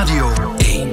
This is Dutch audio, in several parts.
Radio 1.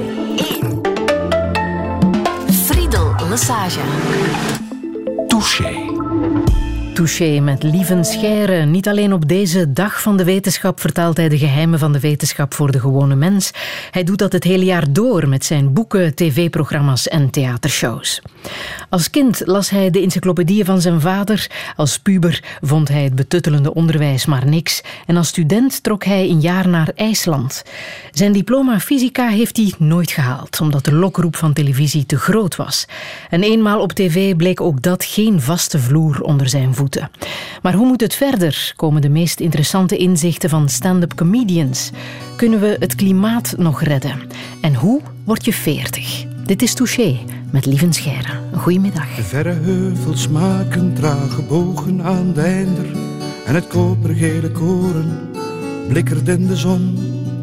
Friedel Lesage. Touché. Touché met Lieven Scheire. Niet alleen op deze dag van de wetenschap vertaalt hij de geheimen van de wetenschap voor de gewone mens. Hij doet dat het hele jaar door met zijn boeken, tv-programma's en theatershows. Als kind las hij de encyclopedieën van zijn vader. Als puber vond hij het betuttelende onderwijs maar niks. En als student trok hij een jaar naar IJsland. Zijn diploma fysica heeft hij nooit gehaald, omdat de lokroep van televisie te groot was. En eenmaal op tv bleek ook dat geen vaste vloer onder zijn voeten. Maar hoe moet het verder? Komen de meest interessante inzichten van stand-up comedians? Kunnen we het klimaat nog redden? En hoe word je 40? Dit is Touché met Lieven Scheire. Een goeiemiddag. De verre heuvels maken trage bogen aan de einder en het kopergele koren blikkert in de zon.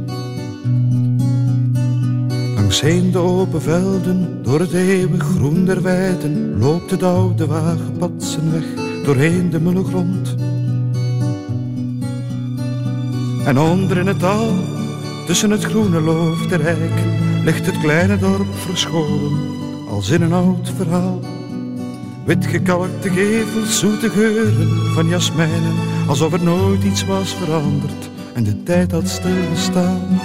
Langsheen de open velden, door het eeuwig groen der weiden, loopt het oude wagenpad zijn weg doorheen de mulle grond. En onder in het dal, tussen het groene loof der eiken, ligt het kleine dorp verscholen, als in een oud verhaal. Witgekalkte gevels, zoete geuren van jasmijnen, alsof er nooit iets was veranderd en de tijd had stilgestaan.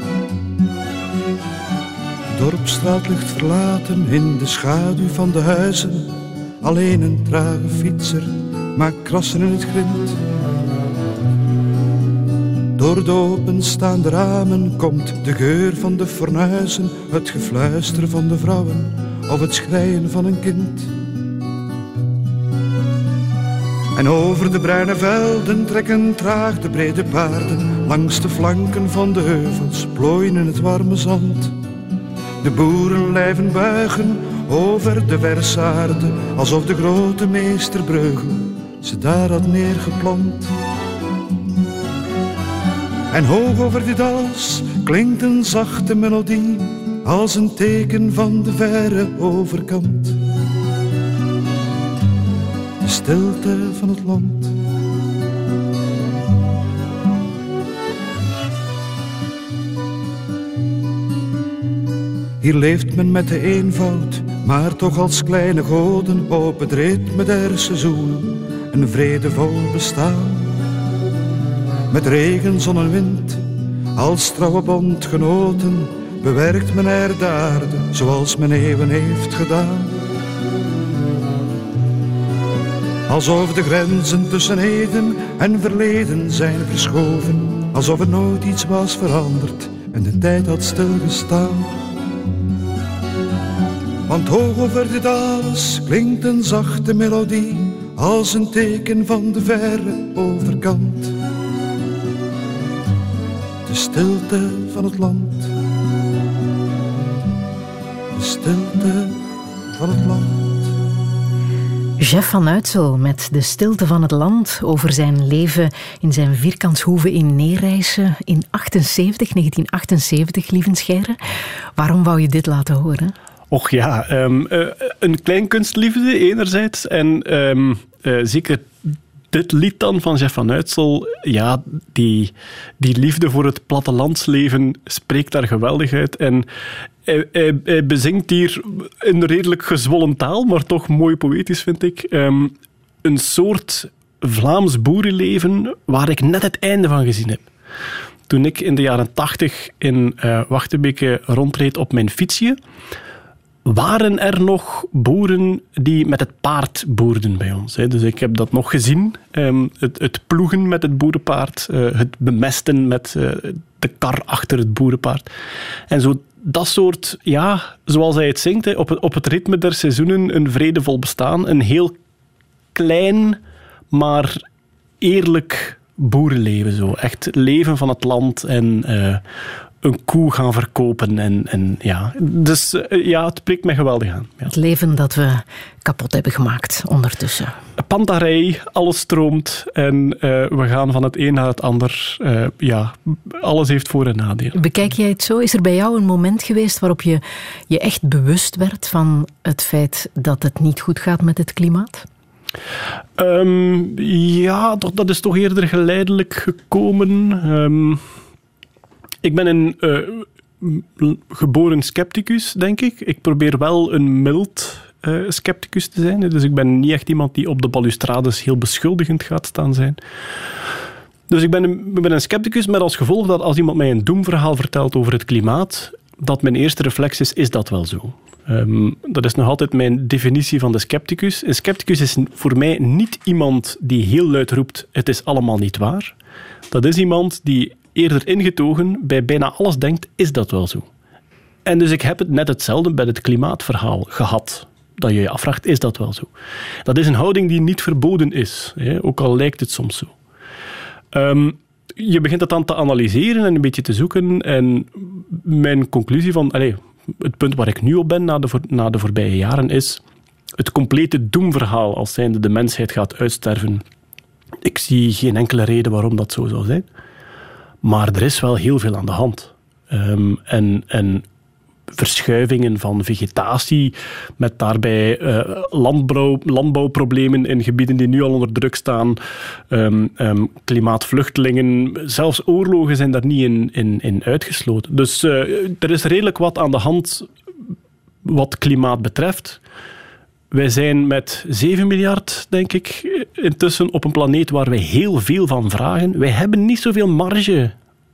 De dorpstraat ligt verlaten in de schaduw van de huizen. Alleen een trage fietser maakt krassen in het grind. Door de openstaande ramen komt de geur van de fornuizen, het gefluister van de vrouwen of het schreien van een kind. En over de bruine velden trekken traag de brede paarden, langs de flanken van de heuvels plooien in het warme zand. De boerenlijven buigen over de verse aarde, alsof de grote meester Breugel ze daar had neergeplant. En hoog over dit alles klinkt een zachte melodie, als een teken van de verre overkant. De stilte van het land. Hier leeft men met de eenvoud, maar toch als kleine goden op het ritme der seizoenen, een vredevol bestaan. Met regen, zon en wind, als trouwe bondgenoten, bewerkt men er de aarde, zoals men eeuwen heeft gedaan. Alsof de grenzen tussen heden en verleden zijn verschoven, alsof er nooit iets was veranderd en de tijd had stilgestaan. Want hoog over dit alles klinkt een zachte melodie, als een teken van de verre overkant. De stilte van het land. De stilte van het land. Jeff van Uytsel met De stilte van het land over zijn leven in zijn vierkantshoeve in Neerijssen in 1978, Lieven Scheire. Waarom wou je dit laten horen? Och ja, een kleinkunstliefde enerzijds en zeker dit lied dan van Jeff van Uytsel, ja, die liefde voor het plattelandsleven spreekt daar geweldig uit. En hij bezingt hier in redelijk gezwollen taal, maar toch mooi poëtisch, vind ik, een soort Vlaams boerenleven waar ik net het einde van gezien heb. Toen ik in de jaren 80 in Wachtebeke rondreed op mijn fietsje, waren er nog boeren die met het paard boerden bij ons. Dus ik heb dat nog gezien. Het ploegen met het boerenpaard, het bemesten met de kar achter het boerenpaard. En zo dat soort, ja, zoals hij het zingt, op het ritme der seizoenen, een vredevol bestaan. Een heel klein, maar eerlijk boerenleven. Zo. Echt leven van het land en een koe gaan verkopen. En ja. Dus ja, het spreekt mij geweldig aan. Ja. Het leven dat we kapot hebben gemaakt ondertussen. Pantarij, alles stroomt en we gaan van het een naar het ander. Ja, alles heeft voor- en nadelen. Bekijk jij het zo? Is er bij jou een moment geweest waarop je echt bewust werd van het feit dat het niet goed gaat met het klimaat? Ja, dat is toch eerder geleidelijk gekomen. Ik ben in geboren scepticus, denk ik. Ik probeer wel een mild scepticus te zijn. Dus ik ben niet echt iemand die op de balustrades heel beschuldigend gaat staan zijn. Dus ik ben een scepticus met als gevolg dat als iemand mij een doemverhaal vertelt over het klimaat, dat mijn eerste reflex is dat wel zo? Dat is nog altijd mijn definitie van de scepticus. Een scepticus is voor mij niet iemand die heel luid roept, het is allemaal niet waar. Dat is iemand die eerder ingetogen bij bijna alles denkt, is dat wel zo? En dus ik heb het net hetzelfde bij het klimaatverhaal gehad. Dat je je afvraagt, is dat wel zo? Dat is een houding die niet verboden is, ook al lijkt het soms zo. Je begint dat dan te analyseren en een beetje te zoeken. En mijn conclusie van... het punt waar ik nu op ben na de voorbije jaren is het complete doemverhaal als zijnde de mensheid gaat uitsterven. Ik zie geen enkele reden waarom dat zo zou zijn. Maar er is wel heel veel aan de hand. En verschuivingen van vegetatie, met daarbij landbouwproblemen in gebieden die nu al onder druk staan, klimaatvluchtelingen, zelfs oorlogen zijn daar niet in uitgesloten. Dus er is redelijk wat aan de hand wat klimaat betreft. Wij zijn met 7 miljard, denk ik, intussen op een planeet waar wij heel veel van vragen. Wij hebben niet zoveel marge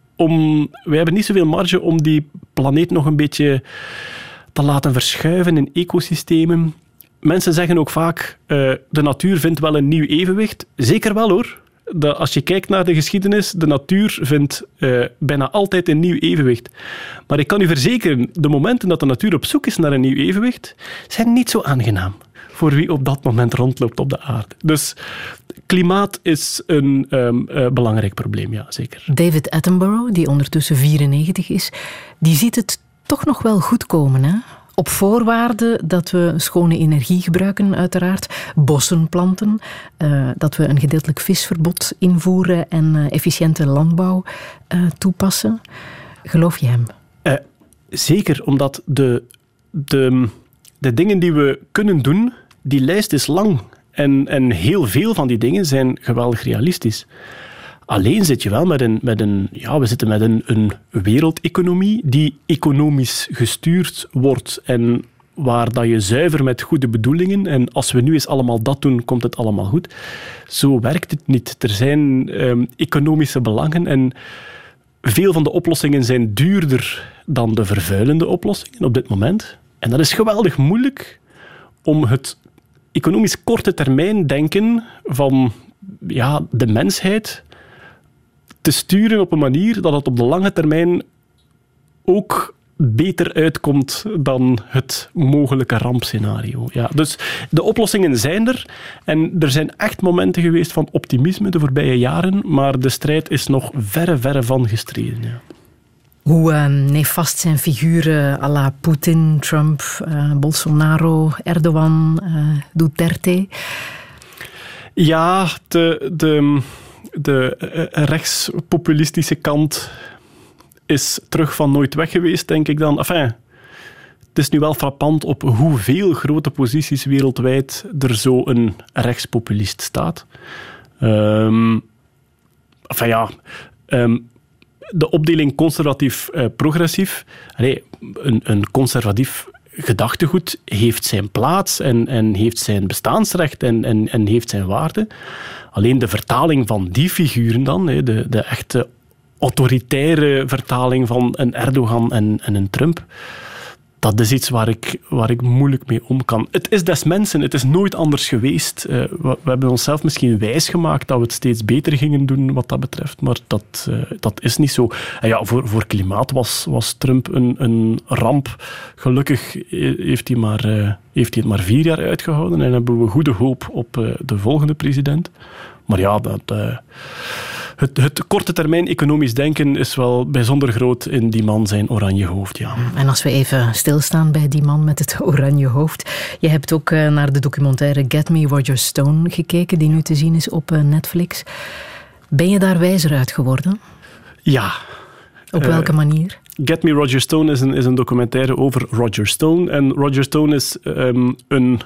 om die planeet nog een beetje te laten verschuiven in ecosystemen. Mensen zeggen ook vaak, de natuur vindt wel een nieuw evenwicht. Zeker wel hoor. Als je kijkt naar de geschiedenis, de natuur vindt bijna altijd een nieuw evenwicht. Maar ik kan u verzekeren, de momenten dat de natuur op zoek is naar een nieuw evenwicht, zijn niet zo aangenaam voor wie op dat moment rondloopt op de aarde. Dus klimaat is een belangrijk probleem, ja, zeker. David Attenborough, die ondertussen 94 is, die ziet het toch nog wel goed komen, hè? Op voorwaarde dat we schone energie gebruiken, uiteraard, bossen planten, dat we een gedeeltelijk visverbod invoeren en efficiënte landbouw toepassen. Geloof je hem? Zeker, omdat de dingen die we kunnen doen, die lijst is lang. En heel veel van die dingen zijn geweldig realistisch. Alleen zit je wel met een wereldeconomie die economisch gestuurd wordt en waar dat je zuiver met goede bedoelingen en als we nu eens allemaal dat doen, komt het allemaal goed. Zo werkt het niet. Er zijn economische belangen en veel van de oplossingen zijn duurder dan de vervuilende oplossingen op dit moment. En dat is geweldig moeilijk om het economisch korte termijn denken van de mensheid te sturen op een manier dat het op de lange termijn ook beter uitkomt dan het mogelijke rampscenario. Ja, dus de oplossingen zijn er en er zijn echt momenten geweest van optimisme de voorbije jaren, maar de strijd is nog verre van gestreden. Ja. Hoe nefast zijn figuren à la Poetin, Trump, Bolsonaro, Erdogan, Duterte? Ja, de rechtspopulistische kant is terug van nooit weg geweest, denk ik dan. Enfin, het is nu wel frappant op hoeveel grote posities wereldwijd er zo een rechtspopulist staat. De opdeling conservatief-progressief. Een conservatief gedachtegoed heeft zijn plaats en heeft zijn bestaansrecht en heeft zijn waarde. Alleen de vertaling van die figuren dan, de echte autoritaire vertaling van een Erdogan en een Trump, dat is iets waar ik moeilijk mee om kan. Het is des mensen, het is nooit anders geweest. We hebben onszelf misschien wijsgemaakt dat we het steeds beter gingen doen wat dat betreft, maar dat is niet zo. En ja, voor klimaat was Trump een ramp. Gelukkig heeft hij het maar 4 jaar uitgehouden en hebben we goede hoop op de volgende president. Maar ja, het korte termijn economisch denken is wel bijzonder groot in die man zijn oranje hoofd. Ja. En als we even stilstaan bij die man met het oranje hoofd. Je hebt ook naar de documentaire Get Me Roger Stone gekeken, die nu te zien is op Netflix. Ben je daar wijzer uit geworden? Ja. Op welke manier? Get Me Roger Stone is een documentaire over Roger Stone. En Roger Stone is een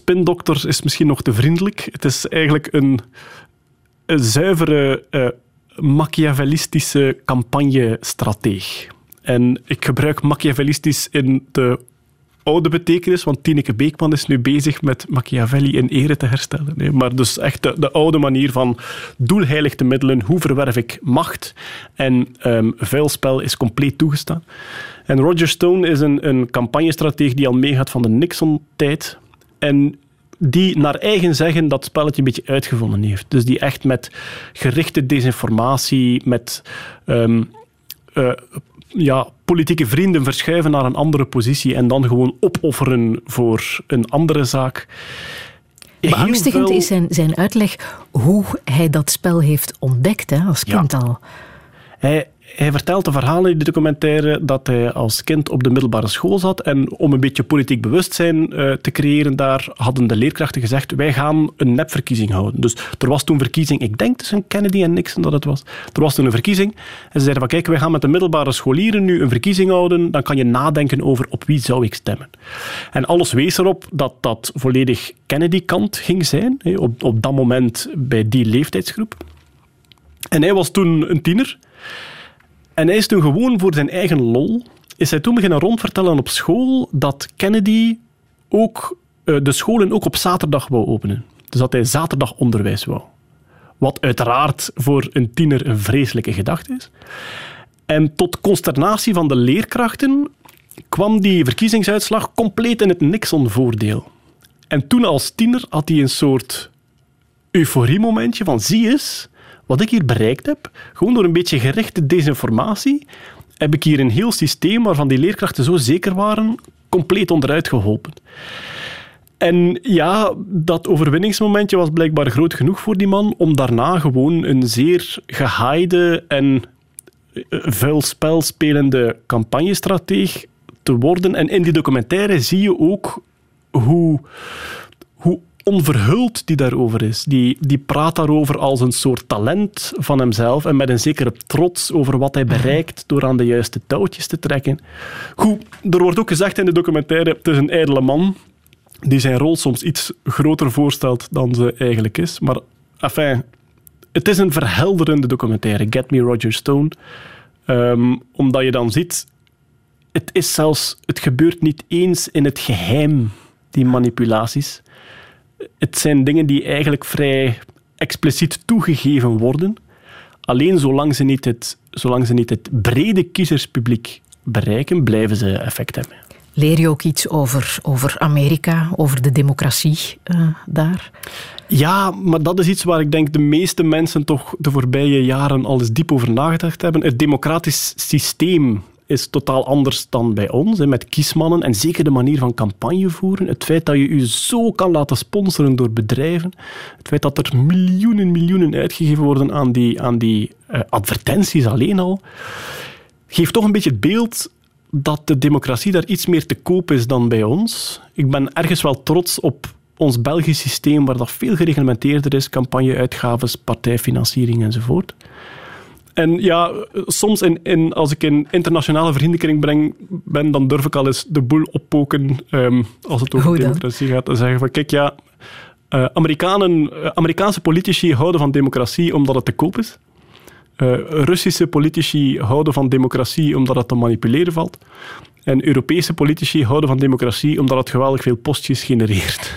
spindokter is misschien nog te vriendelijk. Het is eigenlijk een zuivere machiavellistische campagnestrateeg. En ik gebruik machiavellistisch in de oude betekenis, want Tineke Beekman is nu bezig met Machiavelli in ere te herstellen. Nee, maar dus echt de oude manier van doel heiligt de middelen, hoe verwerf ik macht? En vuil spel is compleet toegestaan. En Roger Stone is een campagnestrateeg die al meegaat van de Nixon-tijd en die naar eigen zeggen dat spelletje een beetje uitgevonden heeft. Dus die echt met gerichte desinformatie, met politieke vrienden verschuiven naar een andere positie en dan gewoon opofferen voor een andere zaak. Beangstigend is zijn uitleg hoe hij dat spel heeft ontdekt, hè, als kind al. Hij vertelt de verhalen in de documentaire dat hij als kind op de middelbare school zat en om een beetje politiek bewustzijn te creëren daar hadden de leerkrachten gezegd wij gaan een nepverkiezing houden. Dus er was toen verkiezing, ik denk tussen Kennedy en Nixon dat het was. Er was toen een verkiezing en ze zeiden van kijk, wij gaan met de middelbare scholieren nu een verkiezing houden, dan kan je nadenken over op wie zou ik stemmen. En alles wees erop dat dat volledig Kennedy-kant ging zijn, op dat moment bij die leeftijdsgroep. En hij was toen een tiener. En hij is toen gewoon voor zijn eigen lol, is hij toen beginnen rondvertellen op school dat Kennedy ook de scholen ook op zaterdag wou openen. Dus dat hij zaterdagonderwijs wou. Wat uiteraard voor een tiener een vreselijke gedachte is. En tot consternatie van de leerkrachten kwam die verkiezingsuitslag compleet in het Nixon-voordeel. En toen als tiener had hij een soort euforiemomentje van zie eens wat ik hier bereikt heb, gewoon door een beetje gerichte desinformatie, heb ik hier een heel systeem waarvan die leerkrachten zo zeker waren, compleet onderuit geholpen. En ja, dat overwinningsmomentje was blijkbaar groot genoeg voor die man om daarna gewoon een zeer gehaaide en vuil spel spelende campagnestrateeg te worden. En in die documentaire zie je ook hoe onverhuld die daarover is. Die praat daarover als een soort talent van hemzelf en met een zekere trots over wat hij bereikt door aan de juiste touwtjes te trekken. Goed, er wordt ook gezegd in de documentaire, het is een ijdele man die zijn rol soms iets groter voorstelt dan ze eigenlijk is. Maar enfin, het is een verhelderende documentaire, Get Me Roger Stone. Omdat je dan ziet, het gebeurt niet eens in het geheim, die manipulaties. Het zijn dingen die eigenlijk vrij expliciet toegegeven worden. Alleen zolang ze niet het brede kiezerspubliek bereiken, blijven ze effect hebben. Leer je ook iets over Amerika, over de democratie daar? Ja, maar dat is iets waar ik denk de meeste mensen toch de voorbije jaren al eens diep over nagedacht hebben. Het democratisch systeem is totaal anders dan bij ons, met kiesmannen en zeker de manier van campagne voeren. Het feit dat je je zo kan laten sponsoren door bedrijven, het feit dat er miljoenen uitgegeven worden aan die advertenties alleen al, geeft toch een beetje het beeld dat de democratie daar iets meer te koop is dan bij ons. Ik ben ergens wel trots op ons Belgisch systeem, waar dat veel gereglementeerder is, campagneuitgaves, partijfinanciering enzovoort. En ja, soms als ik in internationale vriendenkring ben, dan durf ik al eens de boel oppoken als het over democratie gaat. En zeggen van, kijk, ja, Amerikaanse politici houden van democratie omdat het te koop is. Russische politici houden van democratie omdat het te manipuleren valt. En Europese politici houden van democratie omdat het geweldig veel postjes genereert.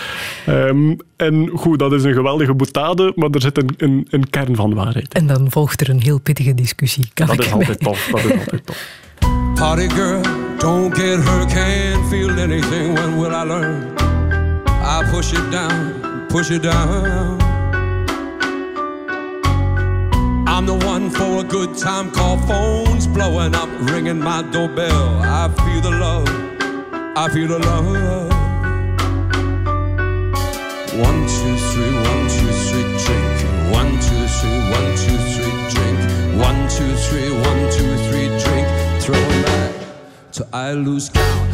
En goed, dat is een geweldige boutade, maar er zit een kern van waarheid. En dan volgt er een heel pittige discussie. Dat is altijd tof. Party girl, don't get hurt, can't feel anything, when will I learn? I push it down. I'm the one for a good time, call phones blowing up, ringing my doorbell. I feel the love. 1, 2, 3, 1, 2, 3, drink. 1, 2, 3, 1, 2, 3, drink. 1, 2, 3, 1, 2, 3, drink. Throw it back till I lose count.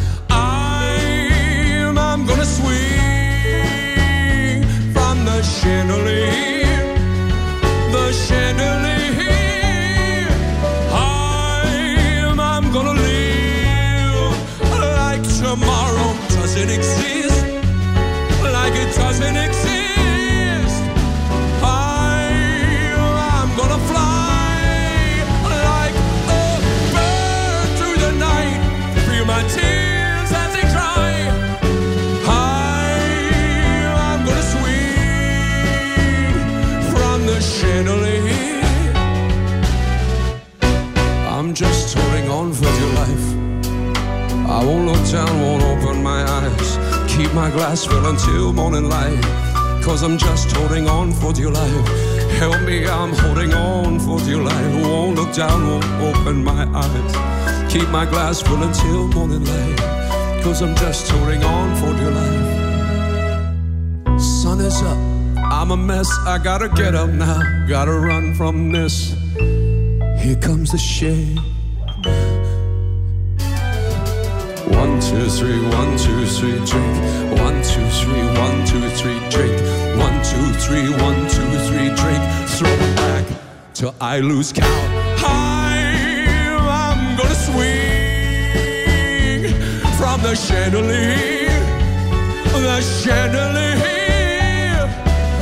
I'm gonna swing from the chandelier, the chandelier. I'm gonna live like tomorrow doesn't exist. Like it doesn't exist. I'm gonna fly. on for dear life. I won't look down, won't open my eyes. Keep my glass full until morning light. 'Cause I'm just holding on for dear life. Help me, I'm holding on for dear life. Won't look down, won't open my eyes. Keep my glass full until morning light. 'Cause I'm just holding on for dear life. Sun is up, I'm a mess. I gotta get up now, gotta run from this. Here comes the shade. 1, 2, 3, 1, 2, 3, drink. 1, 2, 3, 1, 2, 3, drink. 1, 2, 3, 1, 2, 3, drink. Throw it back till I lose count. I'm gonna swing from the chandelier. The chandelier.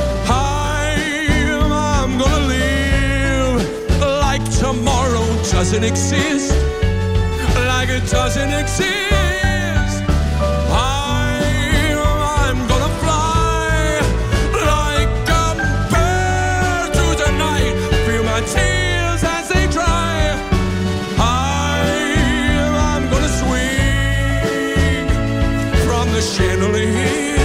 I'm gonna live like tomorrow doesn't exist. Like it doesn't exist. I'm gonna fly like a bird through the night. Feel my tears as they dry. I'm gonna swing from the chandelier.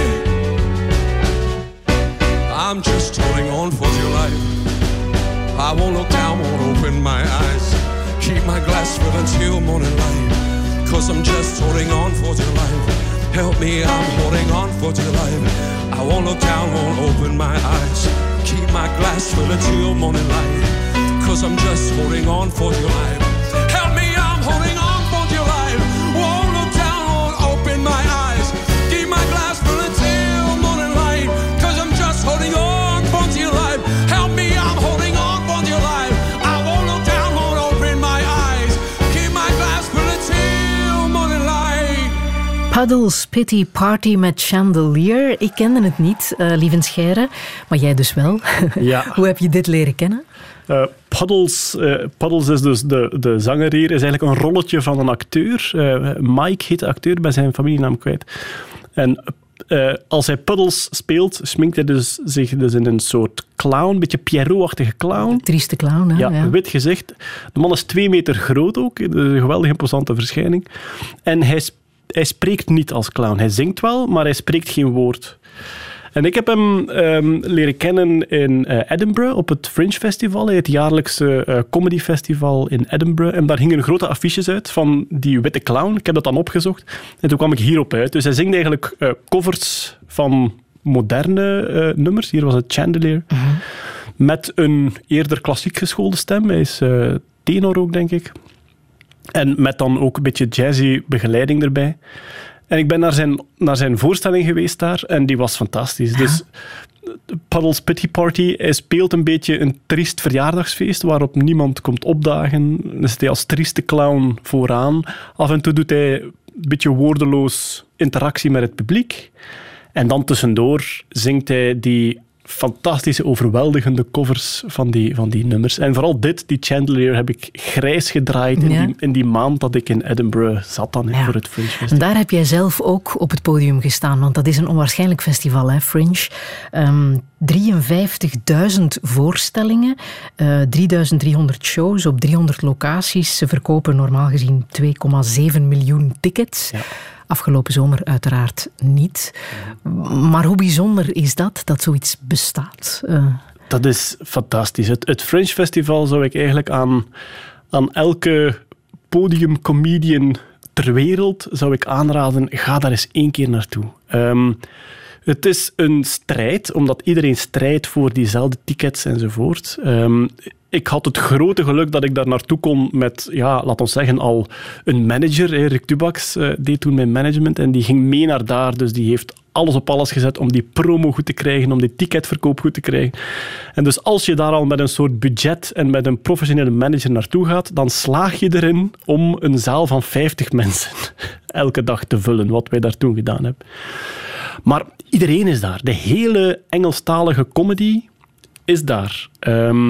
I'm just holding on for dear life. I won't look down, won't open my eyes. Keep my glass full until morning light. 'Cause I'm just holding on for dear life. Help me, I'm holding on for dear life. I won't look down, won't open my eyes. Keep my glass full until morning light. 'Cause I'm just holding on for dear life. Help me, I'm holding on for dear life. Won't look down, won't open my eyes. Keep my glass full until morning light. 'Cause I'm just holding on for dear life. Help me, I'm holding on for dear life. I won't look down, won't open my eyes. Keep my glass full until morning light. Puddles Pity Party met Chandelier. Ik kende het niet, Lievenscheire, maar jij dus wel. Ja. Hoe heb je dit leren kennen? Puddles is dus de zanger hier, is eigenlijk een rolletje van een acteur. Mike heet de acteur, bij zijn familienaam kwijt. En als hij Puddles speelt, sminkt hij zich dus in een soort clown, een beetje Pierrot-achtige clown. Trieste clown, hè? Ja, wit gezicht. De man is 2 meter groot ook, een geweldig imposante verschijning. En hij spreekt niet als clown. Hij zingt wel, maar hij spreekt geen woord. En ik heb hem leren kennen in Edinburgh, op het Fringe Festival, het jaarlijkse comedyfestival in Edinburgh. En daar hingen grote affiches uit van die witte clown. Ik heb dat dan opgezocht. En toen kwam ik hierop uit. Dus hij zingt eigenlijk covers van moderne nummers. Hier was het Chandelier. Mm-hmm. Met een eerder klassiek geschoolde stem. Hij is tenor ook, denk ik. En met dan ook een beetje jazzy begeleiding erbij. En ik ben naar zijn voorstelling geweest daar en die was fantastisch. Dus Puddles Pity Party, hij speelt een beetje een triest verjaardagsfeest waarop niemand komt opdagen. Dan zit hij als trieste clown vooraan. Af en toe doet hij een beetje woordeloos interactie met het publiek. En dan tussendoor zingt hij die fantastische, overweldigende covers van die nummers. En vooral die Chandelier, heb ik grijs gedraaid in die maand dat ik in Edinburgh zat dan voor het Fringe Festival. En daar heb jij zelf ook op het podium gestaan, want dat is een onwaarschijnlijk festival, hè, Fringe. 53.000 voorstellingen, 3.300 shows op 300 locaties. Ze verkopen normaal gezien 2,7 miljoen tickets. Ja. Afgelopen zomer uiteraard niet. Maar hoe bijzonder is dat zoiets bestaat? Dat is fantastisch. Het Fringe Festival zou ik eigenlijk aan elke podiumcomedian ter wereld zou ik aanraden, ga daar eens 1 keer naartoe. Het is een strijd, omdat iedereen strijdt voor diezelfde tickets enzovoort. Ik had het grote geluk dat ik daar naartoe kon met, laat ons zeggen, al een manager. Rick Dubaks deed toen mijn management en die ging mee naar daar. Dus die heeft alles op alles gezet om die promo goed te krijgen, om die ticketverkoop goed te krijgen. En dus als je daar al met een soort budget en met een professionele manager naartoe gaat, dan slaag je erin om een zaal van 50 mensen elke dag te vullen, wat wij daar toen gedaan hebben. Maar iedereen is daar. De hele Engelstalige comedy is daar.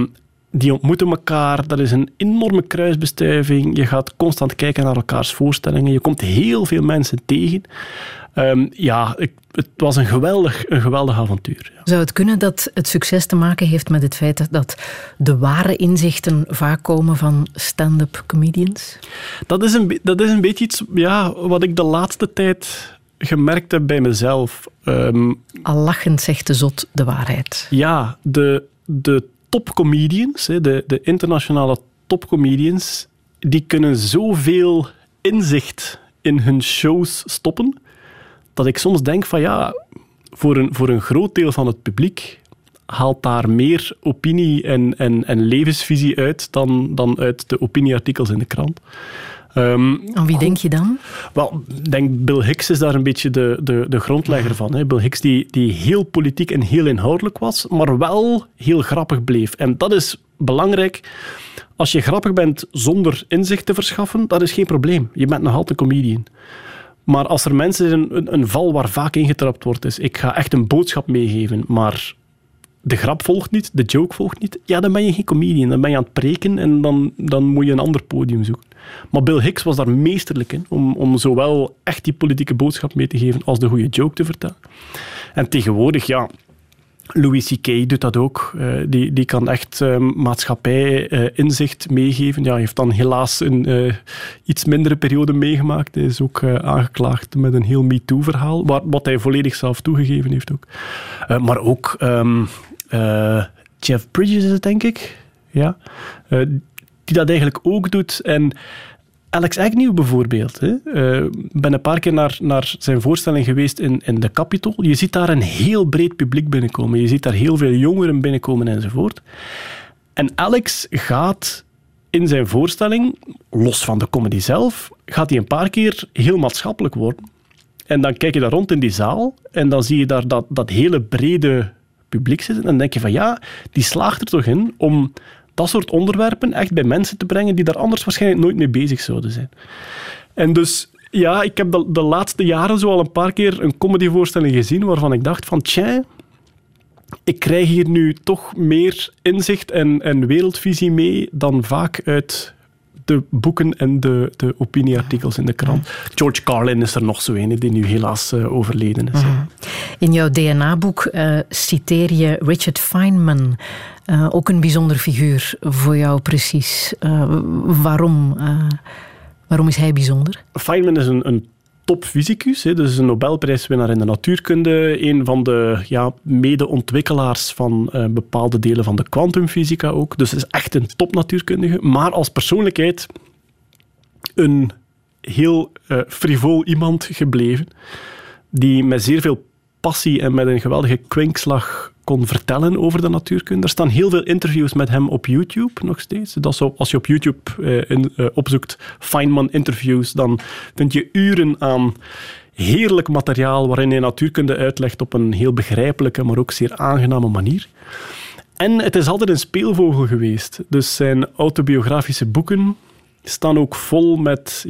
die ontmoeten elkaar. Dat is een enorme kruisbestuiving. Je gaat constant kijken naar elkaars voorstellingen. Je komt heel veel mensen tegen. Het was een geweldig avontuur. Ja. Zou het kunnen dat het succes te maken heeft met het feit dat de ware inzichten vaak komen van stand-up comedians? Dat is een beetje iets wat ik de laatste tijd gemerkt heb bij mezelf. Al lachend zegt de zot de waarheid. Ja, de topcomedians, de internationale topcomedians, die kunnen zoveel inzicht in hun shows stoppen, dat ik soms denk van voor een groot deel van het publiek haalt daar meer opinie en levensvisie uit dan uit de opinieartikels in de krant. Aan wie denk je dan? Wel, ik denk Bill Hicks is daar een beetje de grondlegger van. Hè. Bill Hicks die heel politiek en heel inhoudelijk was, maar wel heel grappig bleef. En dat is belangrijk. Als je grappig bent zonder inzicht te verschaffen, dat is geen probleem. Je bent nog altijd comedian. Maar als er mensen een val waar vaak ingetrapt wordt, is ik ga echt een boodschap meegeven, maar de grap volgt niet, de joke volgt niet, dan ben je geen comedian. Dan ben je aan het preken en dan moet je een ander podium zoeken. Maar Bill Hicks was daar meesterlijk in, om zowel echt die politieke boodschap mee te geven als de goede joke te vertellen. En tegenwoordig, Louis C.K. doet dat ook. Die kan echt maatschappij-inzicht meegeven. Ja, hij heeft dan helaas een iets mindere periode meegemaakt. Hij is ook aangeklaagd met een heel MeToo-verhaal, wat hij volledig zelf toegegeven heeft ook. Maar ook Jeff Bridges is het, denk ik. Ja. Die dat eigenlijk ook doet. En Alex Agnew bijvoorbeeld. Ik ben een paar keer naar zijn voorstelling geweest in de Capitol. Je ziet daar een heel breed publiek binnenkomen. Je ziet daar heel veel jongeren binnenkomen enzovoort. En Alex gaat in zijn voorstelling, los van de comedy zelf, gaat hij een paar keer heel maatschappelijk worden. En dan kijk je daar rond in die zaal en dan zie je daar dat hele brede publiek zitten. En dan denk je van die slaagt er toch in om dat soort onderwerpen echt bij mensen te brengen die daar anders waarschijnlijk nooit mee bezig zouden zijn. En dus, ik heb de laatste jaren zo al een paar keer een comedyvoorstelling gezien waarvan ik dacht van, ik krijg hier nu toch meer inzicht en wereldvisie mee dan vaak uit de boeken en de opinieartikels in de krant. George Carlin is er nog zo een die nu helaas overleden is. In jouw DNA-boek citeer je Richard Feynman. Ook een bijzonder figuur voor jou precies. Waarom is hij bijzonder? Feynman is een topfysicus, dus een Nobelprijswinnaar in de natuurkunde, een van de mede-ontwikkelaars van bepaalde delen van de kwantumfysica ook. Dus is echt een topnatuurkundige, maar als persoonlijkheid een heel frivol iemand gebleven, die met zeer veel passie en met een geweldige kwinkslag kon vertellen over de natuurkunde. Er staan heel veel interviews met hem op YouTube nog steeds. Dat is als je op YouTube opzoekt Feynman interviews, dan vind je uren aan heerlijk materiaal waarin hij natuurkunde uitlegt op een heel begrijpelijke, maar ook zeer aangename manier. En het is altijd een speelvogel geweest. Dus zijn autobiografische boeken staan ook vol met...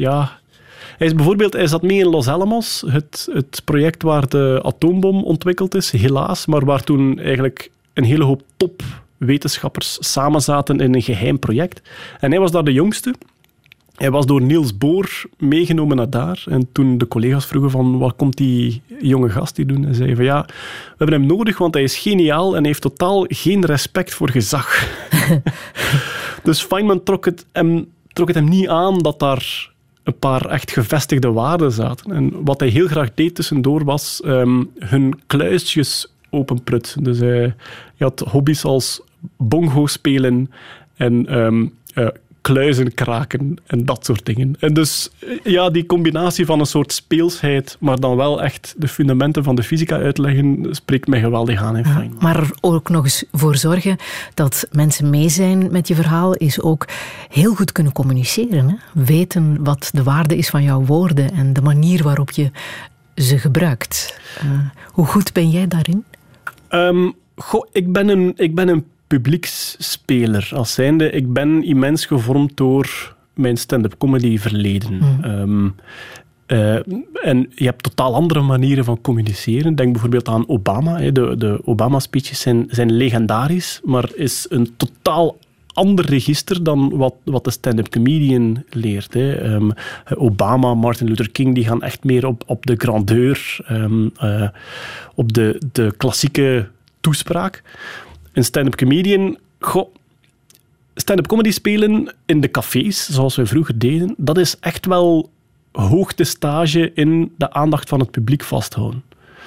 Hij zat mee in Los Alamos, het project waar de atoombom ontwikkeld is, helaas, maar waar toen eigenlijk een hele hoop topwetenschappers samen zaten in een geheim project. En hij was daar de jongste. Hij was door Niels Bohr meegenomen naar daar. En toen de collega's vroegen van, wat komt die jonge gast hier doen? En zei van, we hebben hem nodig, want hij is geniaal en hij heeft totaal geen respect voor gezag. Dus Feynman trok het hem niet aan dat daar een paar echt gevestigde waarden zaten. En wat hij heel graag deed tussendoor was hun kluisjes openprutsen. Dus hij had hobby's als bongo spelen en kluizen kraken en dat soort dingen. En dus die combinatie van een soort speelsheid, maar dan wel echt de fundamenten van de fysica uitleggen, spreekt mij geweldig aan in Feynman. Maar er ook nog eens voor zorgen dat mensen mee zijn met je verhaal, is ook heel goed kunnen communiceren. Hè? Weten wat de waarde is van jouw woorden en de manier waarop je ze gebruikt. Hoe goed ben jij daarin? Ik ben een publieksspeler als zijnde. Ik ben immens gevormd door mijn stand-up comedy verleden. En je hebt totaal andere manieren van communiceren. Denk bijvoorbeeld aan Obama. De Obama-speeches zijn legendarisch, maar is een totaal ander register dan wat de stand-up comedian leert. Hè. Obama, Martin Luther King, die gaan echt meer op de grandeur, op de klassieke toespraak. Een stand-up comedian... stand-up comedy spelen in de cafés, zoals we vroeger deden, dat is echt wel hoogtestage in de aandacht van het publiek vasthouden.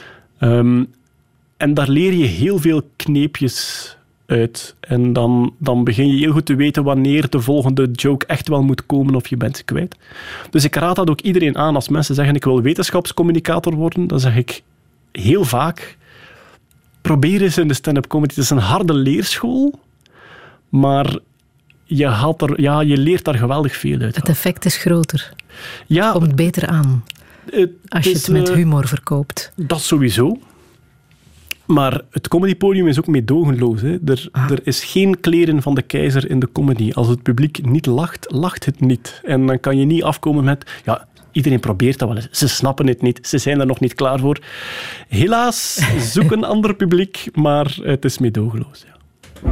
En daar leer je heel veel kneepjes uit. En dan begin je heel goed te weten wanneer de volgende joke echt wel moet komen of je bent ze kwijt. Dus ik raad dat ook iedereen aan. Als mensen zeggen ik wil wetenschapscommunicator worden, dan zeg ik heel vaak, probeer eens in de stand-up comedy. Het is een harde leerschool, maar je leert daar geweldig veel uit. Het effect is groter. Ja, het komt beter aan als je het met humor verkoopt. Dat sowieso. Maar het comedypodium is ook meedogenloos. Hè. Er is geen kleren van de keizer in de comedy. Als het publiek niet lacht, lacht het niet. En dan kan je niet afkomen met... Ja, iedereen probeert dat wel eens. Ze snappen het niet. Ze zijn er nog niet klaar voor. Helaas, zoek een ander publiek, maar het is meedogenloos. Ja.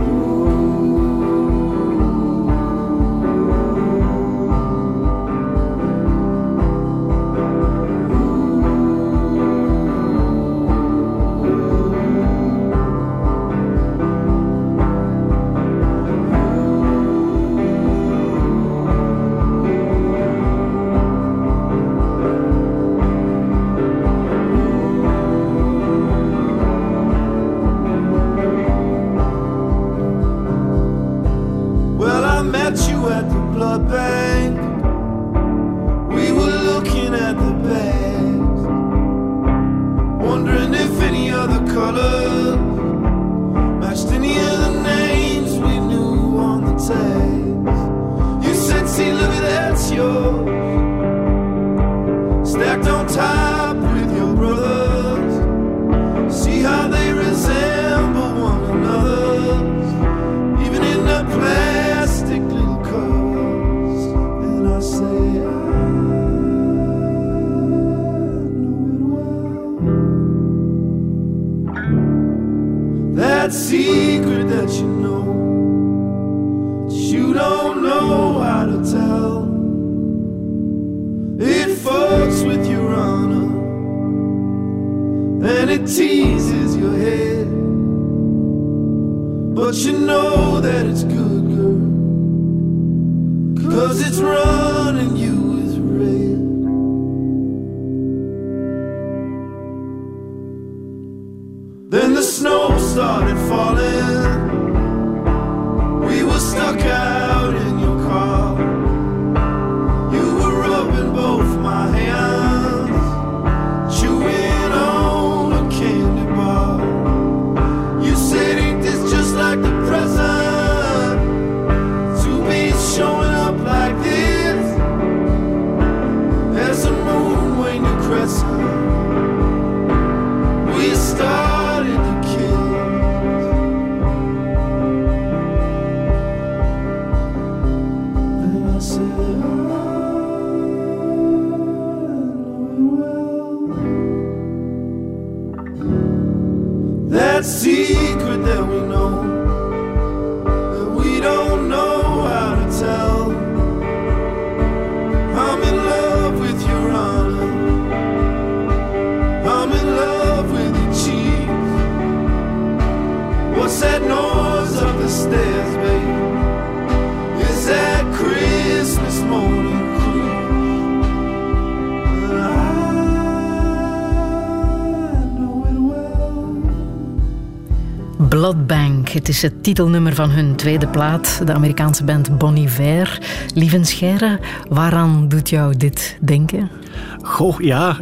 Bloodbank, het is het titelnummer van hun tweede plaat, de Amerikaanse band Bon Iver. Lieven Scheire, waaraan doet jou dit denken? Goh, ja,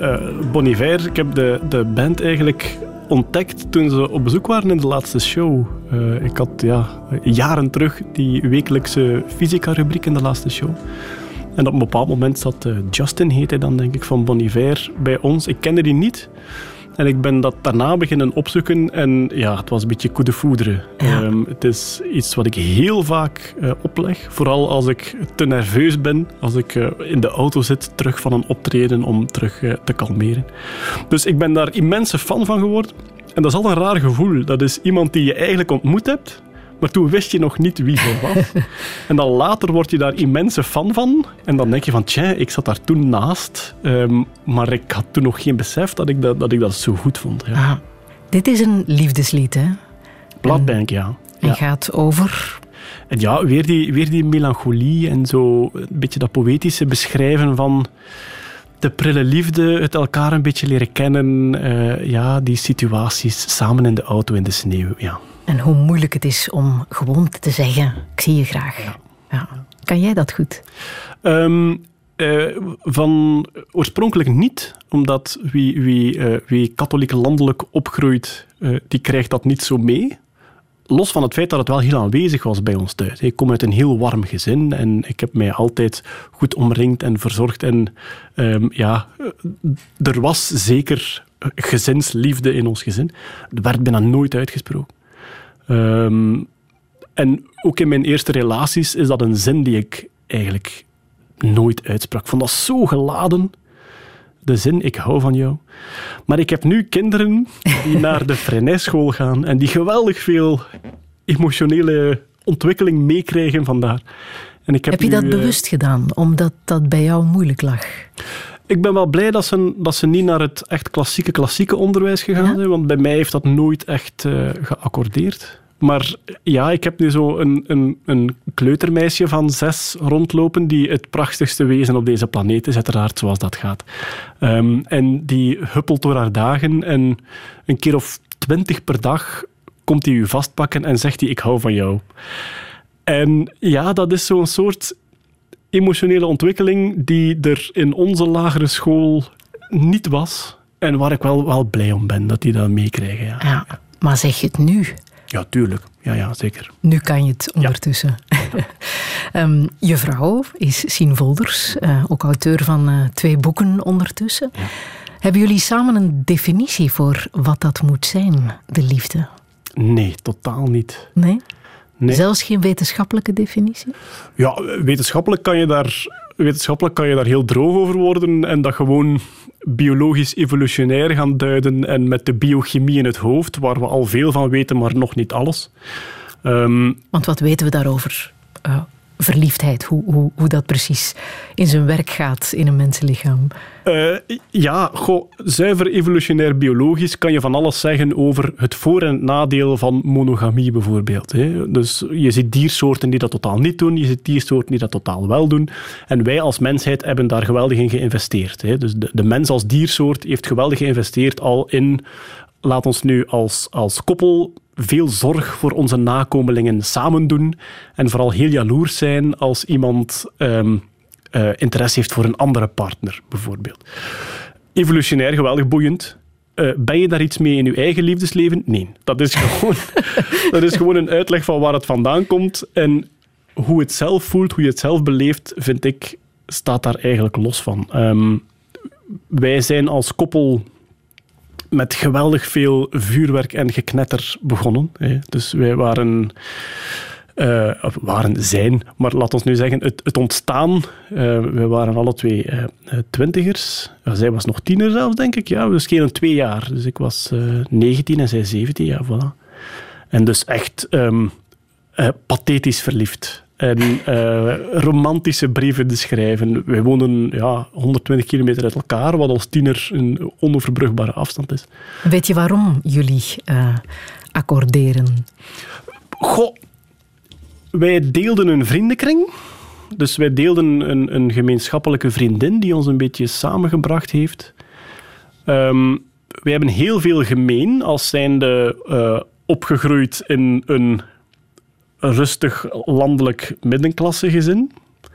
Bon Iver, ik heb de band eigenlijk ontdekt toen ze op bezoek waren in de laatste show. Ik had jaren terug die wekelijkse fysica-rubriek in de laatste show. En op een bepaald moment zat Justin, heet hij dan denk ik, van Bon Iver bij ons. Ik kende die niet. En ik ben dat daarna beginnen opzoeken en ja, het was een beetje coup de foudre. Ja. Het is iets wat ik heel vaak opleg. Vooral als ik te nerveus ben, als ik in de auto zit, terug van een optreden om terug te kalmeren. Dus ik ben daar immense fan van geworden. En dat is al een raar gevoel. Dat is iemand die je eigenlijk ontmoet hebt, Maar toen wist je nog niet wie zij was. En dan later word je daar immense fan van. En dan denk je van, ik zat daar toen naast. Maar ik had toen nog geen besef dat ik dat zo goed vond. Ja. Ah, dit is een liefdeslied, hè? Bladbank, ja. En gaat over... En ja, weer die melancholie en zo een beetje dat poëtische beschrijven van de prille liefde, het elkaar een beetje leren kennen, die situaties samen in de auto in de sneeuw. Ja. En hoe moeilijk het is om gewoon te zeggen, ik zie je graag. Ja. Kan jij dat goed? Van oorspronkelijk niet, omdat wie katholiek landelijk opgroeit, die krijgt dat niet zo mee. Los van het feit dat het wel heel aanwezig was bij ons thuis. Ik kom uit een heel warm gezin en ik heb mij altijd goed omringd en verzorgd. En er was zeker gezinsliefde in ons gezin. Dat werd bijna nooit uitgesproken. En ook in mijn eerste relaties is dat een zin die ik eigenlijk nooit uitsprak. Ik vond dat zo geladen. De zin, ik hou van jou. Maar ik heb nu kinderen die naar de Freinet-school gaan en die geweldig veel emotionele ontwikkeling meekrijgen vandaar. En heb je dat bewust gedaan, omdat dat bij jou moeilijk lag? Ik ben wel blij dat ze niet naar het echt klassieke onderwijs gegaan zijn, want bij mij heeft dat nooit echt geaccordeerd. Maar ja, ik heb nu zo een kleutermeisje van 6 rondlopen die het prachtigste wezen op deze planeet is, uiteraard, zoals dat gaat. En die huppelt door haar dagen en een keer of 20 per dag komt hij u vastpakken en zegt hij, ik hou van jou. En ja, dat is zo'n soort emotionele ontwikkeling die er in onze lagere school niet was. En waar ik wel blij om ben dat die dat meekrijgen. Ja. Maar zeg je het nu? Ja, tuurlijk. Ja, zeker. Nu kan je het ondertussen. Ja. Je vrouw is Sien Volders, ook auteur van 2 boeken ondertussen. Ja. Hebben jullie samen een definitie voor wat dat moet zijn, de liefde? Nee, totaal niet. Nee? Zelfs geen wetenschappelijke definitie? Ja, wetenschappelijk kan je daar heel droog over worden en dat gewoon biologisch evolutionair gaan duiden en met de biochemie in het hoofd, waar we al veel van weten, maar nog niet alles. Want wat weten we daarover? Verliefdheid, hoe dat precies in zijn werk gaat in een mensenlichaam? Zuiver evolutionair biologisch kan je van alles zeggen over het voor- en het nadeel van monogamie bijvoorbeeld. Dus je ziet diersoorten die dat totaal niet doen, je ziet diersoorten die dat totaal wel doen. En wij als mensheid hebben daar geweldig in geïnvesteerd. Dus de mens als diersoort heeft geweldig geïnvesteerd al in, laat ons nu als koppel veel zorg voor onze nakomelingen samen doen en vooral heel jaloers zijn als iemand interesse heeft voor een andere partner, bijvoorbeeld. Evolutionair geweldig boeiend. Ben je daar iets mee in je eigen liefdesleven? Nee. Dat is gewoon een uitleg van waar het vandaan komt. En hoe het zelf voelt, hoe je het zelf beleeft, vind ik, staat daar eigenlijk los van. Wij zijn als koppel met geweldig veel vuurwerk en geknetter begonnen. Dus wij zijn, maar laat ons nu zeggen, het ontstaan. We waren alle 2 twintigers. Zij was nog tiener zelfs, denk ik. Ja, we schelen 2 jaar. Dus ik was 19 en zij 17, ja, voilà. En dus echt pathetisch verliefd. En romantische brieven te schrijven. Wij woonden 120 kilometer uit elkaar, wat als tiener een onoverbrugbare afstand is. Weet je waarom jullie accorderen? Wij deelden een vriendenkring. Dus wij deelden een gemeenschappelijke vriendin die ons een beetje samengebracht heeft. Wij hebben heel veel gemeen als zijnde opgegroeid in een rustig landelijk middenklassegezin.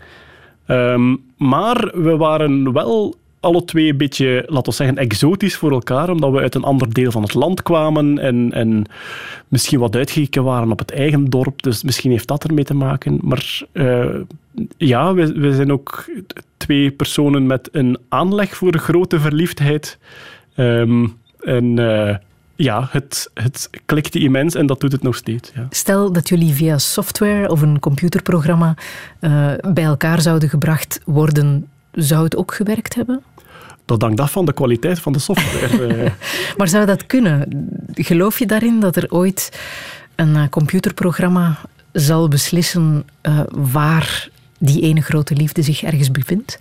Maar we waren wel alle 2 een beetje, laten we zeggen, exotisch voor elkaar, omdat we uit een ander deel van het land kwamen en misschien wat uitgekeken waren op het eigen dorp. Dus misschien heeft dat ermee te maken. Maar we zijn ook 2 personen met een aanleg voor grote verliefdheid. Het klikte immens en dat doet het nog steeds. Ja. Stel dat jullie via software of een computerprogramma bij elkaar zouden gebracht worden, zou het ook gewerkt hebben? Dat hangt af van de kwaliteit van de software. Maar zou dat kunnen? Geloof je daarin dat er ooit een computerprogramma zal beslissen waar die ene grote liefde zich ergens bevindt?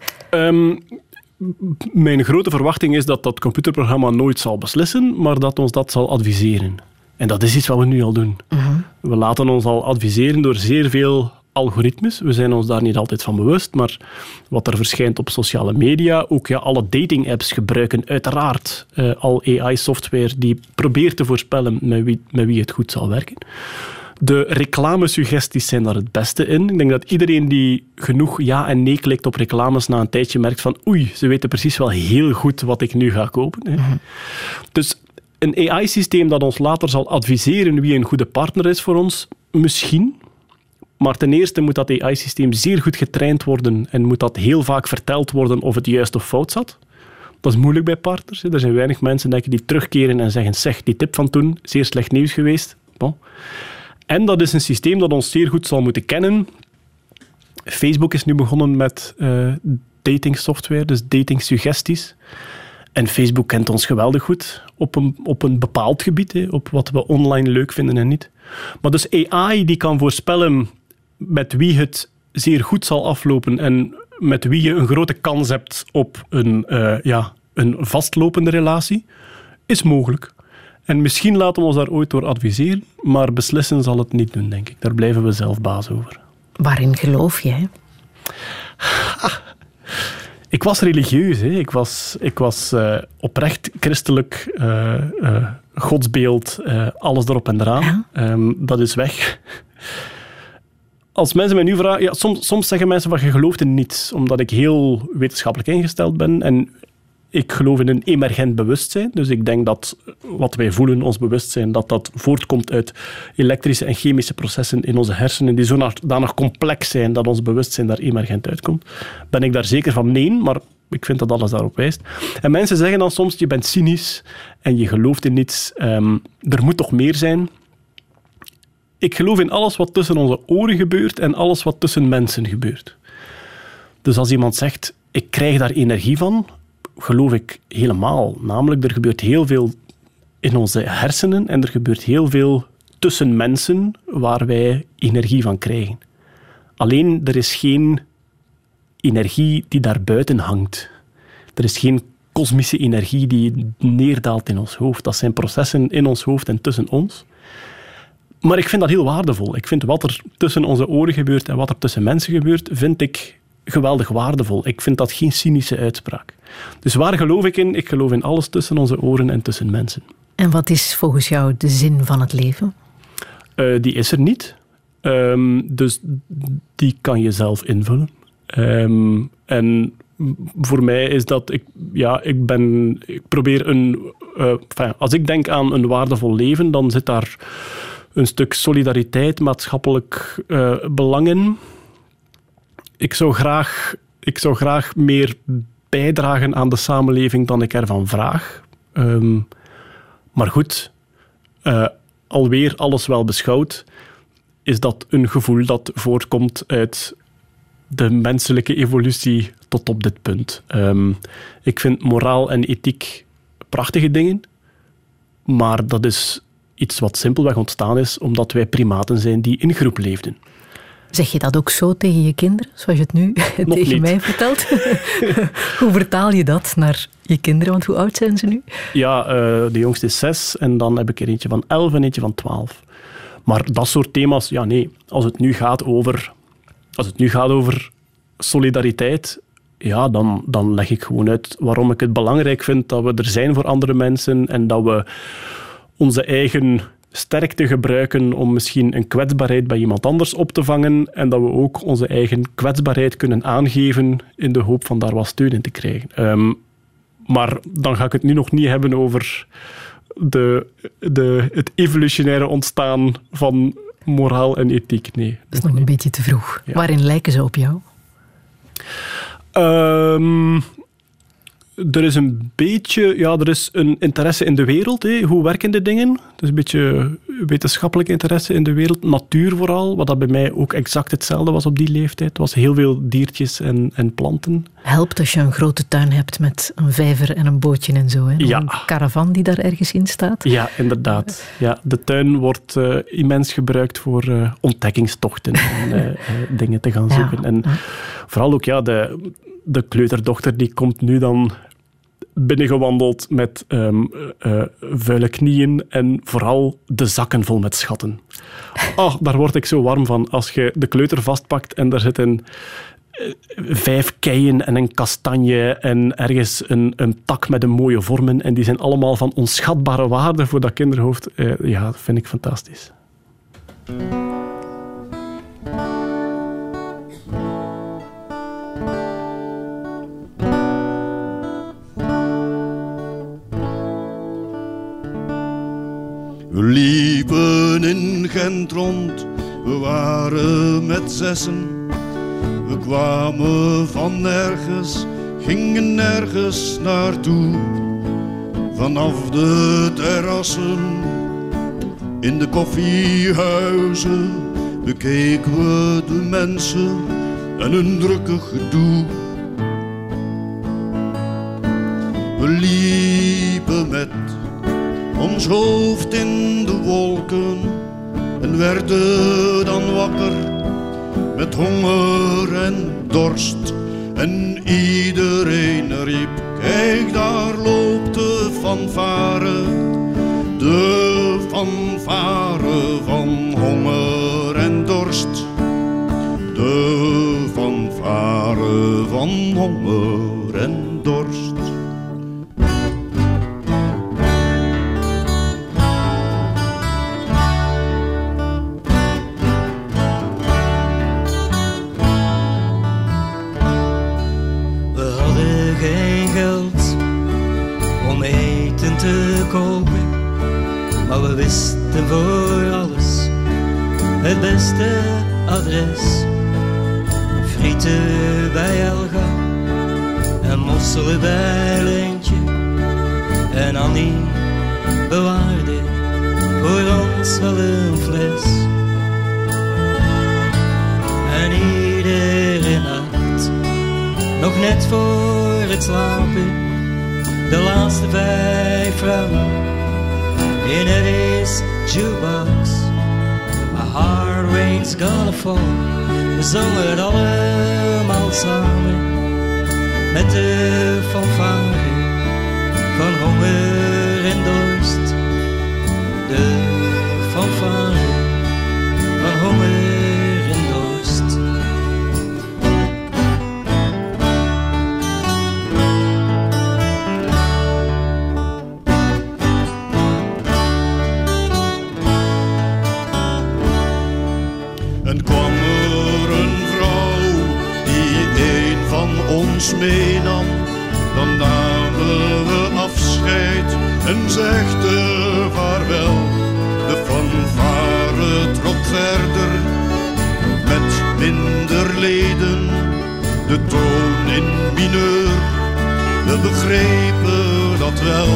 Mijn grote verwachting is dat dat computerprogramma nooit zal beslissen, maar dat ons dat zal adviseren. En dat is iets wat we nu al doen. We laten ons al adviseren door zeer veel algoritmes. We zijn ons daar niet altijd van bewust, maar wat er verschijnt op sociale media, ook alle dating-apps gebruiken uiteraard al AI-software die probeert te voorspellen met wie het goed zal werken. De reclamesuggesties zijn daar het beste in. Ik denk dat iedereen die genoeg ja en nee klikt op reclames na een tijdje merkt van oei, ze weten precies wel heel goed wat ik nu ga kopen. Hè. Dus een AI-systeem dat ons later zal adviseren wie een goede partner is voor ons, misschien. Maar ten eerste moet dat AI-systeem zeer goed getraind worden en moet dat heel vaak verteld worden of het juist of fout zat. Dat is moeilijk bij partners. Er zijn weinig mensen denk ik, die terugkeren en zeggen zeg, die tip van toen, zeer slecht nieuws geweest. Bon. En dat is een systeem dat ons zeer goed zal moeten kennen. Facebook is nu begonnen met datingsoftware, dus datingsuggesties. En Facebook kent ons geweldig goed op een bepaald gebied, op wat we online leuk vinden en niet. Maar dus AI die kan voorspellen met wie het zeer goed zal aflopen en met wie je een grote kans hebt op een vastlopende relatie, is mogelijk. En misschien laten we ons daar ooit door adviseren, maar beslissen zal het niet doen, denk ik. Daar blijven we zelf baas over. Waarin geloof jij? Ik was religieus. Hè. Ik was oprecht christelijk, godsbeeld, alles erop en eraan. Ja? Dat is weg. Als mensen mij nu vragen... Soms zeggen mensen van je gelooft in niets, omdat ik heel wetenschappelijk ingesteld ben en ik geloof in een emergent bewustzijn. Dus ik denk dat wat wij voelen, ons bewustzijn, dat voortkomt uit elektrische en chemische processen in onze hersenen die zodanig complex zijn dat ons bewustzijn daar emergent uitkomt. Ben ik daar zeker van? Nee, maar ik vind dat alles daarop wijst. En mensen zeggen dan soms, je bent cynisch en je gelooft in niets. Er moet toch meer zijn? Ik geloof in alles wat tussen onze oren gebeurt en alles wat tussen mensen gebeurt. Dus als iemand zegt, ik krijg daar energie van, geloof ik helemaal. Namelijk, er gebeurt heel veel in onze hersenen en er gebeurt heel veel tussen mensen waar wij energie van krijgen. Alleen, er is geen energie die daar buiten hangt. Er is geen kosmische energie die neerdaalt in ons hoofd. Dat zijn processen in ons hoofd en tussen ons. Maar ik vind dat heel waardevol. Ik vind wat er tussen onze oren gebeurt en wat er tussen mensen gebeurt, vind ik geweldig waardevol. Ik vind dat geen cynische uitspraak. Dus waar geloof ik in? Ik geloof in alles tussen onze oren en tussen mensen. En wat is volgens jou de zin van het leven? Die is er niet. Dus die kan je zelf invullen. En voor mij is dat... Ik probeer als ik denk aan een waardevol leven, dan zit daar een stuk solidariteit, maatschappelijk belang in. Ik zou graag meer bijdragen aan de samenleving dan ik ervan vraag. Maar goed, alweer alles wel beschouwd, is dat een gevoel dat voortkomt uit de menselijke evolutie tot op dit punt. Ik vind moraal en ethiek prachtige dingen, maar dat is iets wat simpelweg ontstaan is omdat wij primaten zijn die in groep leefden. Zeg je dat ook zo tegen je kinderen, zoals je het nu tegen mij vertelt? Hoe vertaal je dat naar je kinderen? Want hoe oud zijn ze nu? Ja, de jongste is 6 en dan heb ik er eentje van 11 en eentje van 12. Maar dat soort thema's, ja nee. Als het nu gaat over solidariteit, ja, dan leg ik gewoon uit waarom ik het belangrijk vind dat we er zijn voor andere mensen en dat we onze eigen sterkte gebruiken om misschien een kwetsbaarheid bij iemand anders op te vangen en dat we ook onze eigen kwetsbaarheid kunnen aangeven in de hoop van daar wat steun in te krijgen. Maar dan ga ik het nu nog niet hebben over het evolutionaire ontstaan van moraal en ethiek. Nee. Dat is nog een beetje te vroeg. Ja. Waarin lijken ze op jou? Er is er is een interesse in de wereld. Hoe werken de dingen? Dus een beetje wetenschappelijk interesse in de wereld. Natuur vooral, wat dat bij mij ook exact hetzelfde was op die leeftijd. Het was heel veel diertjes en planten. helpt als je een grote tuin hebt met een vijver en een bootje en zo. Hè? Een caravan die daar ergens in staat. Ja, inderdaad. Ja, de tuin wordt immens gebruikt voor ontdekkingstochten en dingen te gaan zoeken. En vooral ook de kleuterdochter die komt nu dan binnengewandeld met vuile knieën en vooral de zakken vol met schatten. Daar word ik zo warm van. Als je de kleuter vastpakt en daar zitten 5 keien en een kastanje en ergens een tak met een mooie vormen en die zijn allemaal van onschatbare waarde voor dat kinderhoofd. Dat vind ik fantastisch. We liepen in Gent rond, we waren met 6. We kwamen van nergens, gingen nergens naartoe. Vanaf de terrassen, in de koffiehuizen, bekeken we de mensen en hun drukke gedoe. We liepen met ons hoofd in de wolken en werden dan wakker met honger en dorst. En iedereen riep, kijk daar loopt de fanfare van honger en dorst. De fanfare van honger en dorst. Maar we wisten voor alles het beste adres. Frieten bij Elga en mosselen bij Leentje. En Annie bewaarde voor ons wel een fles. En iedere nacht, nog net voor het slapen, de laatste 5 vrouwen in Eddie's jukebox. My heart rain's gonna fall. We zongen het allemaal samen met de fanfare van honger en dorst. De fanfare van honger en dorst. Meenam, dan namen we afscheid en zegden vaarwel. De fanfare trok verder met minder leden, de toon in mineur, we begrepen dat wel.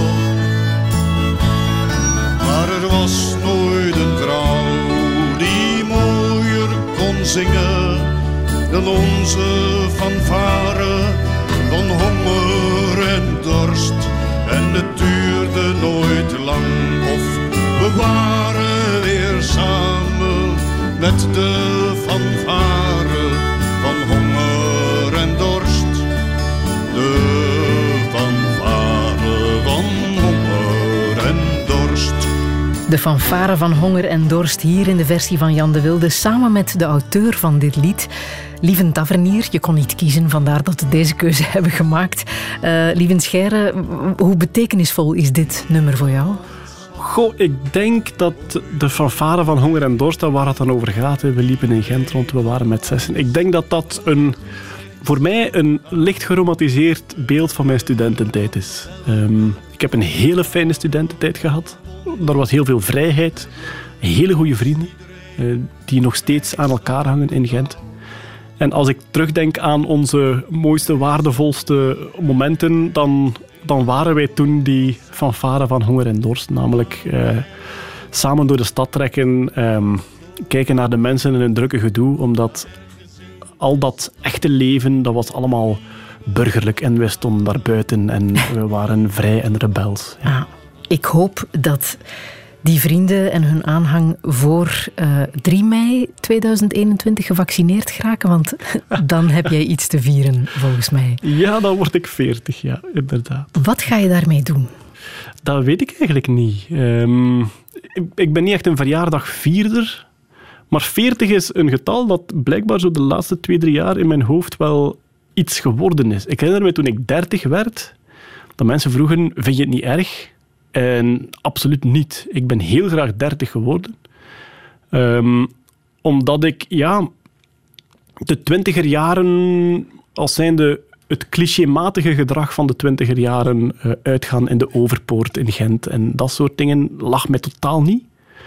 Maar er was nooit een vrouw die mooier kon zingen dan onze fanfare van honger en dorst. En het duurde nooit lang of we waren weer samen met de fanfare van honger en dorst. De fanfare van honger en dorst. De fanfare van honger en dorst hier in de versie van Jan de Wilde, samen met de auteur van dit lied, Lieven Tavernier. Je kon niet kiezen, vandaar dat we deze keuze hebben gemaakt. Lieven Scheire, hoe betekenisvol is dit nummer voor jou? Goh, ik denk dat de fanfare van honger en dorst, waar het dan over gaat, we liepen in Gent rond, we waren met 6. Ik denk dat dat voor mij een licht geromantiseerd beeld van mijn studententijd is. Ik heb een hele fijne studententijd gehad. Er was heel veel vrijheid, hele goede vrienden, die nog steeds aan elkaar hangen in Gent. En als ik terugdenk aan onze mooiste, waardevolste momenten, dan waren wij toen die fanfare van honger en dorst. Namelijk samen door de stad trekken, kijken naar de mensen in hun drukke gedoe, omdat al dat echte leven, dat was allemaal burgerlijk en wij stonden daar buiten en we waren vrij en rebels. Ja. Ah, ik hoop dat die vrienden en hun aanhang voor 3 mei 2021 gevaccineerd geraken, want dan heb jij iets te vieren, volgens mij. Ja, dan word ik 40, ja, inderdaad. Wat ga je daarmee doen? Dat weet ik eigenlijk niet. Ik ben niet echt een verjaardagvierder, maar 40 is een getal dat blijkbaar zo de laatste 2-3 jaar in mijn hoofd wel iets geworden is. Ik herinner me toen ik 30 werd, dat mensen vroegen, vind je het niet erg? En absoluut niet. Ik ben heel graag 30 geworden. Omdat ik, de 20er jaren als zijnde het clichématige gedrag van de 20er jaren uitgaan in de Overpoort in Gent en dat soort dingen lag mij totaal niet.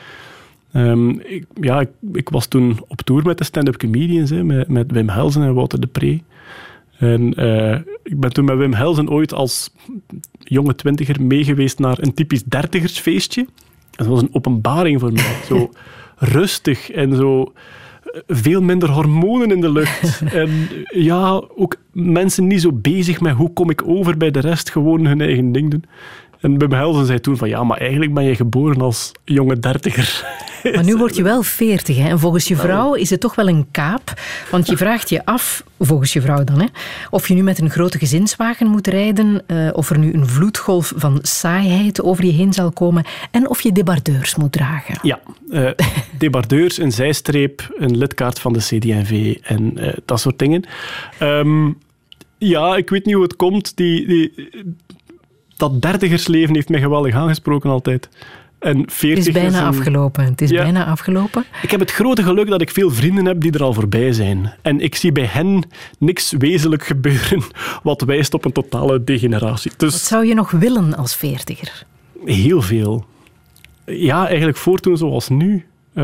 Ik was toen op tour met de stand-up comedians, met Wim Helsen en Wouter de Pre. En ik ben toen met Wim Helsen ooit als jonge 20er meegeweest naar een typisch 30ersfeestje. Dat was een openbaring voor mij. Zo rustig en zo veel minder hormonen in de lucht. En ja, ook mensen niet zo bezig met hoe kom ik over bij de rest, gewoon hun eigen ding doen. En Wim Helsen zei toen van, ja, maar eigenlijk ben je geboren als jonge 30er. Maar nu word je wel 40, hè? En volgens je vrouw is het toch wel een kaap. Want je vraagt je af, volgens je vrouw dan, hè, of je nu met een grote gezinswagen moet rijden, of er nu een vloedgolf van saaiheid over je heen zal komen, en of je debardeurs moet dragen. Ja, debardeurs, een zijstreep, een lidkaart van de CD&V en dat soort dingen. Ja, ik weet niet hoe het komt. Dat 30ersleven heeft mij geweldig aangesproken altijd. En 40 het is bijna afgelopen. Het is bijna afgelopen. Ik heb het grote geluk dat ik veel vrienden heb die er al voorbij zijn. En ik zie bij hen niks wezenlijk gebeuren wat wijst op een totale degeneratie. Dus wat zou je nog willen als 40er? Heel veel. Ja, eigenlijk voortdoen zoals nu.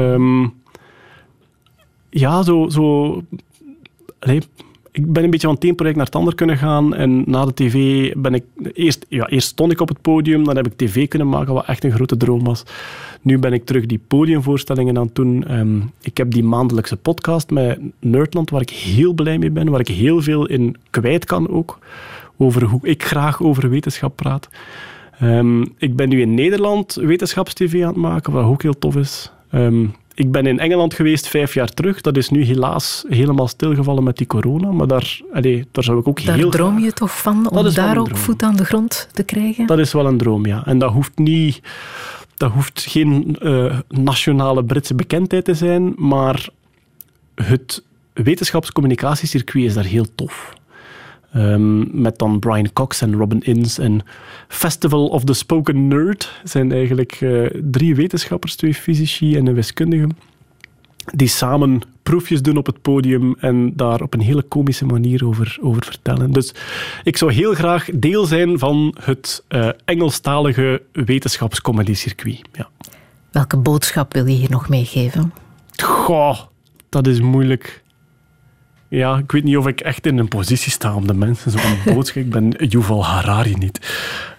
Ik ben een beetje van het een project naar het ander kunnen gaan. En na de tv ben ik... Eerst stond ik op het podium, dan heb ik tv kunnen maken, wat echt een grote droom was. Nu ben ik terug die podiumvoorstellingen aan het doen. Ik heb die maandelijkse podcast met Nerdland, waar ik heel blij mee ben, waar ik heel veel in kwijt kan ook. Over hoe ik graag over wetenschap praat. Ik ben nu in Nederland wetenschapstv aan het maken, wat ook heel tof is. Ik ben in Engeland geweest 5 jaar terug. Dat is nu helaas helemaal stilgevallen met die corona. Maar daar zou ik ook daar heel droom graag... je toch van, om daar ook voet aan de grond te krijgen? Dat is wel een droom, ja. En dat hoeft geen nationale Britse bekendheid te zijn, maar het wetenschapscommunicatiecircuit is daar heel tof. Met dan Brian Cox en Robin Ince en Festival of the Spoken Nerd zijn eigenlijk 3 wetenschappers, 2 fysici en een wiskundige, die samen proefjes doen op het podium en daar op een hele komische manier over vertellen. Dus ik zou heel graag deel zijn van het Engelstalige wetenschapscomedy-circuit. Ja. Welke boodschap wil je hier nog meegeven? Goh, dat is moeilijk. Ja, ik weet niet of ik echt in een positie sta om de mensen zo een boodschap... Ik ben Yuval Harari niet.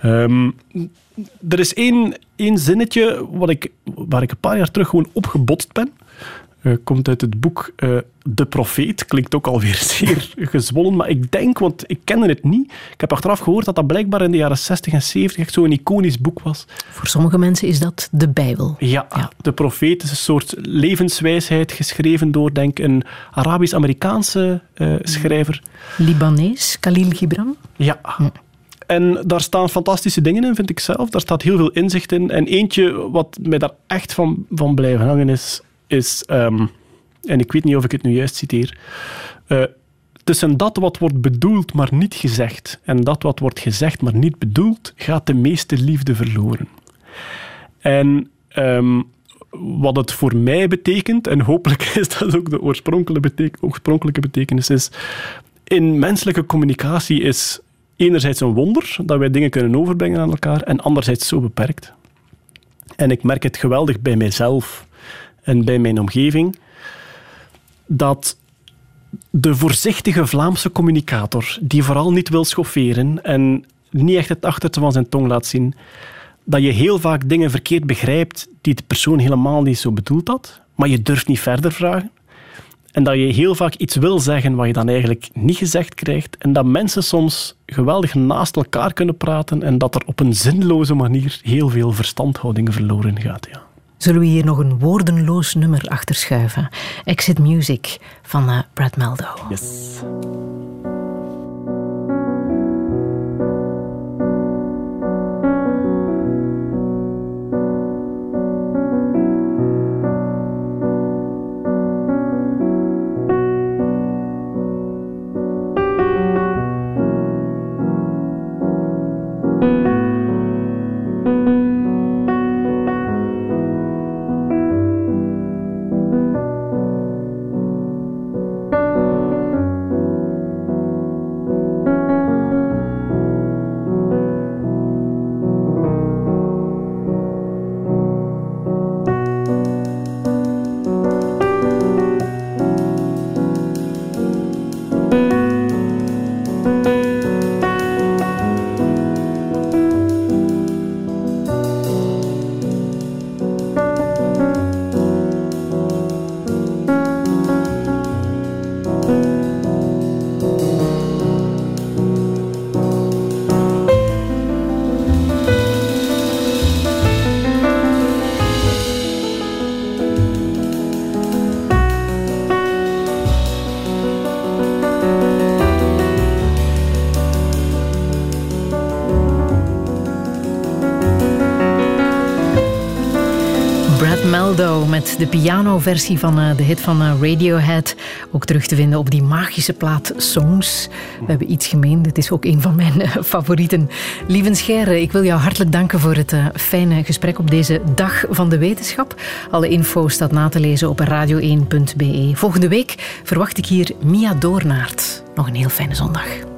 Er is één zinnetje waar ik een paar jaar terug gewoon opgebotst ben. Komt uit het boek De Profeet. Klinkt ook alweer zeer gezwollen, maar ik denk, want ik kende het niet. Ik heb achteraf gehoord dat blijkbaar in de jaren 60 en 70 echt zo'n iconisch boek was. Voor sommige mensen is dat de Bijbel. Ja. De Profeet is een soort levenswijsheid geschreven door, denk ik, een Arabisch-Amerikaanse schrijver. Libanees, Khalil Gibran. Ja. En daar staan fantastische dingen in, vind ik zelf. Daar staat heel veel inzicht in. En eentje wat mij daar echt van blijven hangen is en ik weet niet of ik het nu juist citeer, tussen dat wat wordt bedoeld maar niet gezegd en dat wat wordt gezegd maar niet bedoeld, gaat de meeste liefde verloren. En wat het voor mij betekent, en hopelijk is dat ook de oorspronkelijke betekenis, is in menselijke communicatie is enerzijds een wonder dat wij dingen kunnen overbrengen aan elkaar en anderzijds zo beperkt. En ik merk het geweldig bij mijzelf en bij mijn omgeving, dat de voorzichtige Vlaamse communicator, die vooral niet wil schofferen en niet echt het achterste van zijn tong laat zien, dat je heel vaak dingen verkeerd begrijpt die de persoon helemaal niet zo bedoeld had, maar je durft niet verder vragen. En dat je heel vaak iets wil zeggen wat je dan eigenlijk niet gezegd krijgt. En dat mensen soms geweldig naast elkaar kunnen praten en dat er op een zinloze manier heel veel verstandhouding verloren gaat. Ja. Zullen we hier nog een woordenloos nummer achter schuiven? Exit Music van Brad Mehldau. Yes. Met de pianoversie van de hit van Radiohead. Ook terug te vinden op die magische plaat Songs. We hebben iets gemeen. Dit is ook een van mijn favorieten. Lieven Scheire, ik wil jou hartelijk danken voor het fijne gesprek op deze dag van de wetenschap. Alle info staat na te lezen op radio1.be. Volgende week verwacht ik hier Mia Doornaert. Nog een heel fijne zondag.